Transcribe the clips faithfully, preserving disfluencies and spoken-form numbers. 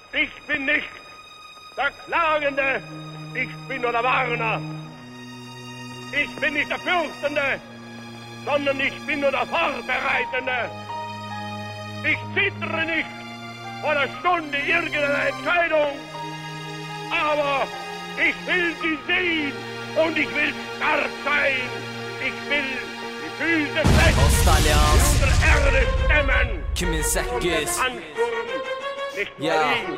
Ich bin nicht der Klagende, ich bin nur der Warner. Ich bin nicht der Fürchtende, sondern ich bin nur der Vorbereitende. Ich zittere nicht vor der Stunde irgendeiner Entscheidung, aber ich will sie sehen und ich will stark sein. Ich will die Füße flechten, unter Erde stemmen. iki bin sekiz Ansturm, nicht Ya. Berlin.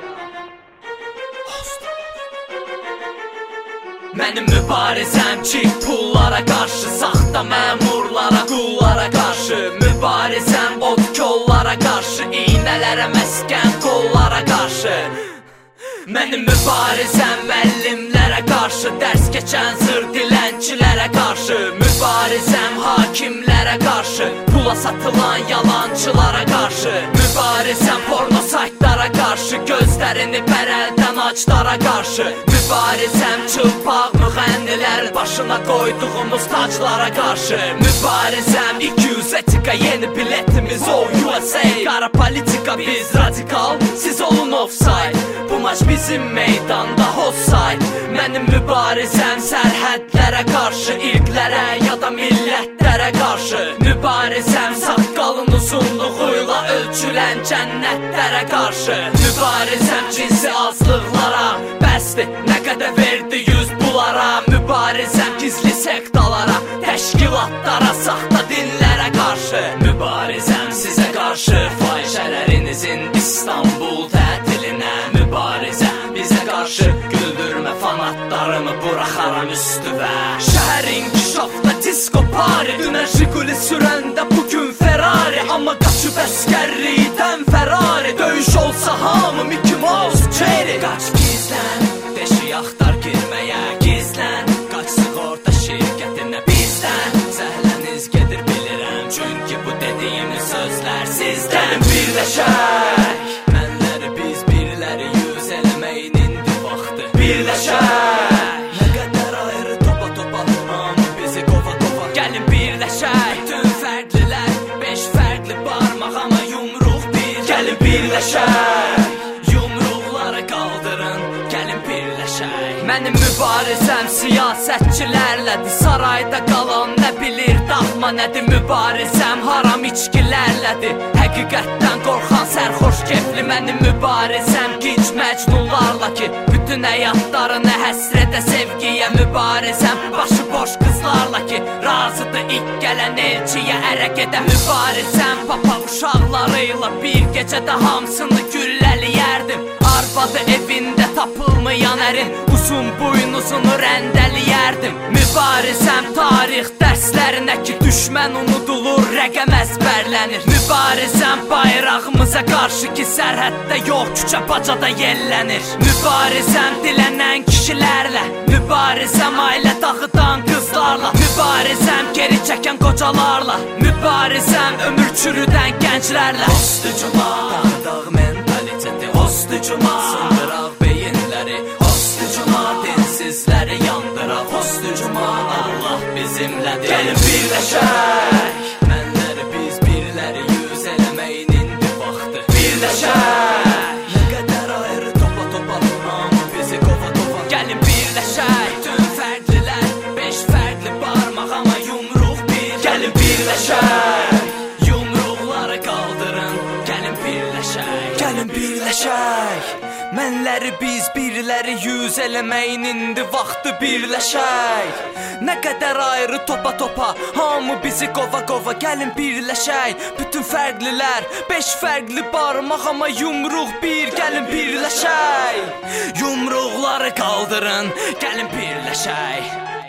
Mənim mübarizəm ki pullara qarşı, saxta məmurlara, qullara qarşı. Mübarizəm od kollara qarşı, iynələrə məskən qollara qarşı. Mənim mübarizəm müəllimlərə qarşı, dərs keçən zır dilənçilərə qarşı. Mübarizəm hakimlərə qarşı, pula satılan yalançılara qarşı. Mübarizəm porno saytlara qarşı, gözlərini bərəldən aclara qarşı. Mübarizəm çılpaq müğənnilər başına qoyduğumuz taclara qarşı. Mübarizəm iki yüz etika yeni biletimiz o U S A. Qara politika biz radikal, siz olun offside. Bu maç bizim meydanda offside. Mənim mübarizəm sərhədlərə qarşı, irqlərə ya da millətlərə qarşı. Mübarizəm saqqalın uzunluğuyla ölçülən cənnətlərə qarşı. Mübarizəm cinsi azlıqlara, bəsdir nə qədər verdi yüz bulara. Mübarizəm gizli sektalara, təşkilatlara, saxta dinlərə qarşı. Mübarizəm sizə qarşı, fahişələrinizin İstanbul tətilinə. Mübarizəm bizə qarşı, güldürmə fanatlarımı buraxaram üstüvə. Şəhər inkişafda disko pari, dünən Jiguli sürəndə bugün Ferrari. Amma qaçıb əskərlikdən Ferrari, döyüş olsa hamı Mickey Mouse Cherry. Qaç gizlən, deşik axtar girməyə gizlən. Qaç sığorta şirkətinə bizdən, zəhləniz gedir bilirəm, çünki bu dediyimiz sözlər sizdən. Gəlin birləşək, mənləri biz biriləri yüz eləməyin indi vaxtı. Birləşək, nə qədər ayrı topa topa, hamı bizi qova qova. Gəlin birləşək, bütün fərqlilər, beş fərqli barmaq amma yumruq bir. Gəlin birləşək, yumruqları qaldırın, gəlin birləşək. Mənim mübarizəm siyasətçilərlədir, sarayda qalan nə bilir daxma nədir. Mübarizəm haram içkilərlədir, həqiqətdən qorxan sərxoş kefli. Mənim mübarizəm ginc məcnunlarla ki bütün həyatlarını həsrədə sevgiyə. Mübarizəm başı boş qızlarla ki razıdır ilk gələn elçiyə ərə gedə. Mübarizəm papa uşaqlarıyla bir gecədə hamısını gülləliyərdim. Arvadı evində tapılmayan ərin uzun buynuzunu rəndəliyərdim. Mübarizəm tarix dərslərinə ki düşmən unudulur, rəqəm əzbərlənir. Mübarizəm bayrağımıza qarşı ki sərhəddə yox küçə bacada yellənir. Mübarizəm dilənən kişilərlə, mübarizəm ailə dağıdan qızlarla. Mübarizəm geri çəkən qocalarla, mübarizəm ömür çürüdən gənclərlə. Hostucuma, dağ mentaliteti, hostucuma, sındıraq beyinləri, hostucuma, dinsizləri yandıraq, hostucuma, Allah bizimlədir. Gəlin birləşək, mənləri biz biriləri yüz eləməyin indi vaxtı. Birləşək, nə qədər ayrı topa topa, hamı bizi qova qova. Gəlin birləşək, bütün fərqlilər, beş fərqli barmaq amma yumruq bir. Gəlin birləşək, yumruqları qaldırın, gəlin birləşək. Gəlin birləşək, mənləri biz biriləri yüz eləməyin indi vaxtı. Birləşək, nə qədər ayrı topa topa, hamı bizi qova qova. Gəlin birləşək, bütün fərqlilər, beş fərqli barmaq amma yumruq bir. Gəlin birləşək, yumruqları qaldırın, gəlin birləşək.